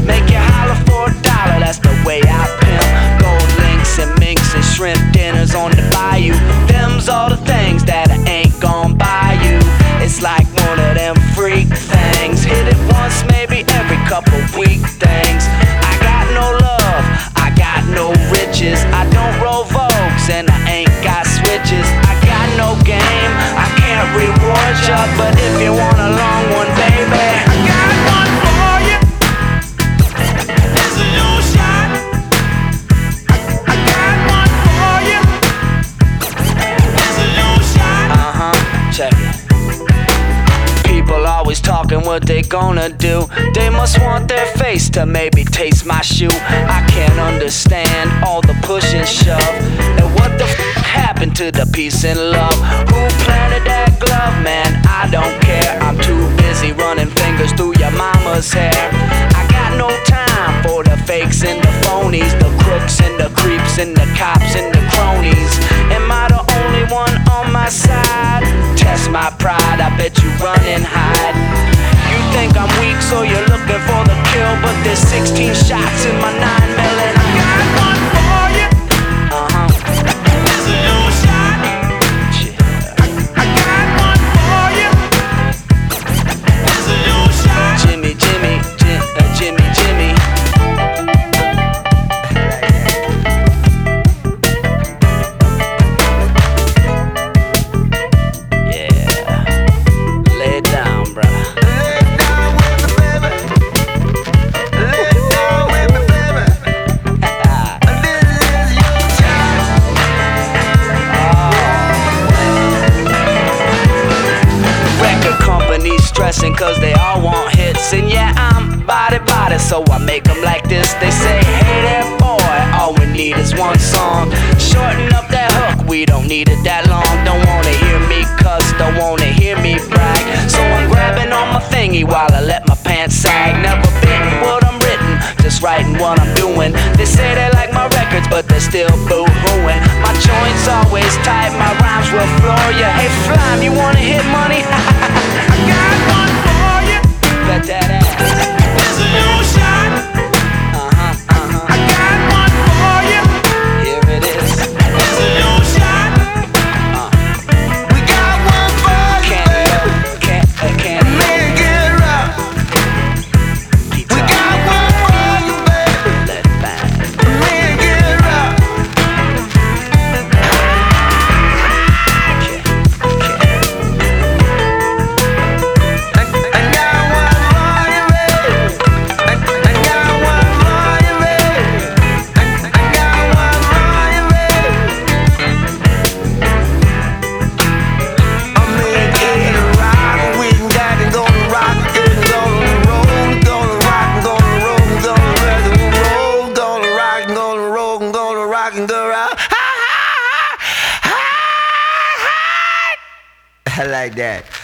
Make you holler for $1, that's the way I pimp. Gold links and minks and shrimp dinners on the bayou. Them's all the things that I ain't gon' buy you. It's like one of them freak things. Hit it once, maybe every couple week things. I got no love, I got no riches. I don't roll Vogues and I ain't got switches. I got no game, I can't reward ya. But if you want a long one, baby, I got one for you. There's a new shot. I got one for you. There's a new shot. Check it. People always talking what they gonna do. They must want their face to maybe taste my shoe. I can't understand all the push and shove. And what the happened to the peace and love? Who planted that glove, man? I don't care. I'm too busy running fingers through your mama's hair. I got no time for the fakes and the phonies, the crooks and the creeps and the cops and the cronies. Am I the only one on my side? Test my pride, I bet you run and hide. You think I'm weak, so you're looking for the kill, but there's 16 shots in my 9mm and I got one for you. There's a new shot. I got one for you. There's a new shot. Jimmy, Jimmy, Jimmy, Jimmy. Stressing cause they all want hits. And yeah, I'm body, so I make them like this. They say, hey there boy, all we need is one song. Shorten up that hook, we don't need it that long. Don't wanna hear me cuss, don't wanna hear me brag. So I'm grabbing on my thingy while I let my pants sag. Never bitten what I'm written, just writing what I'm doing. They say they like my records, but they're still boo-hooing. My joints always tight, my rhymes will floor ya. Hey Flime, you wanna hit money? I got one for you. Bet that ass. There's a new shot. I got one for you. Here it is. There's a new shot. We got one for you, baby. Can't man, get it up. We got one for you, baby. Let it bang. Man, get it up. I like that.